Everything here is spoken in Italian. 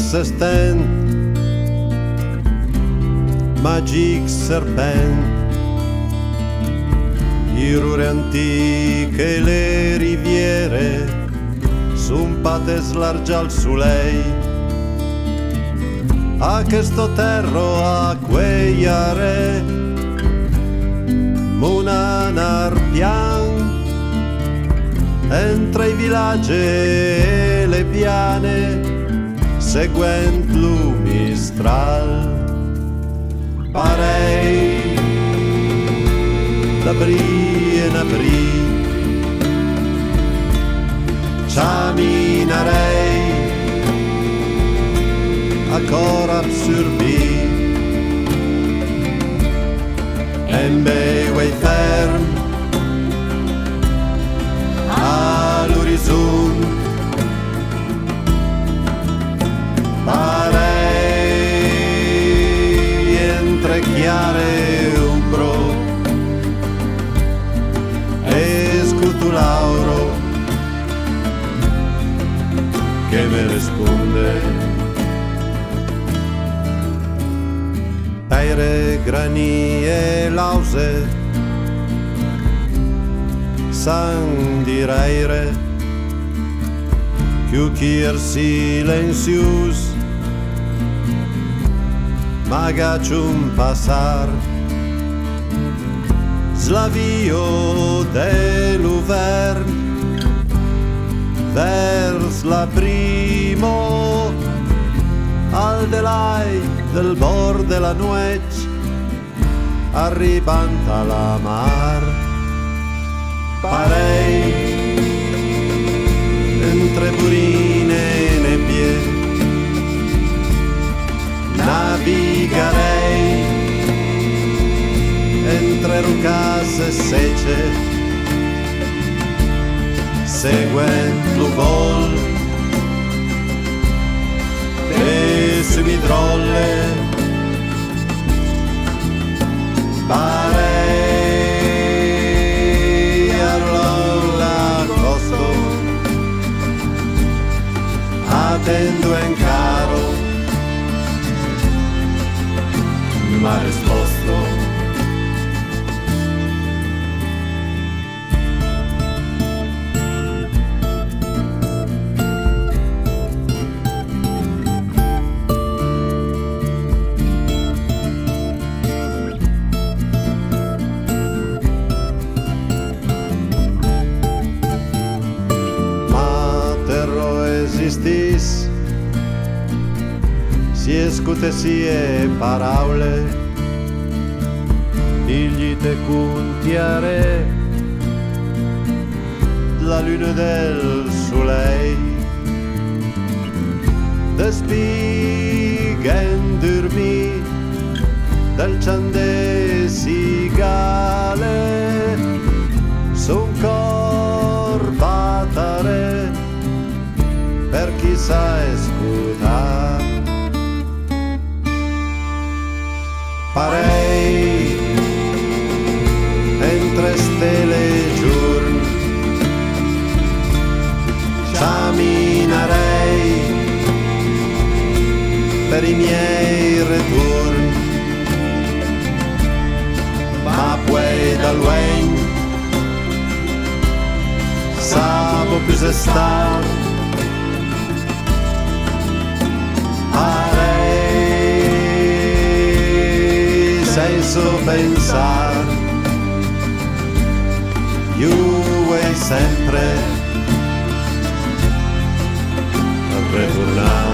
s'estén, magic serpent, i ruri antiche e le riviere son pates large al soleil. Questo terro a queiare mon anar pian entre i villaggi e le piane seguent lo mistral. Parei d'abri en abri camminarei a cor absurbi en beuei ferm all'orizzont. Parei entre chiare umbro e scuto l'auro che mi risponde. Aire, grani e lause san direire chiuchir silenzius magaccium passar slavio dell'uvern vers la primo al delai del bord della nuec arribant a la mar. Parei entre burine e nebbie navigarei entre rucas e sece seguent lo vol e su midrolle. Parei alla costo attendo en caro m'ha risposto. Si escutessie paraule digli te contiare la luna del soleil despigen dormi del ciande sigale son cor battere per chi sa escutar. Parei entre stelle giorn camminarei per i miei ritorn, ma poi da luogn sabo più se sta. Senso pensar io vuoi sempre a ritornare.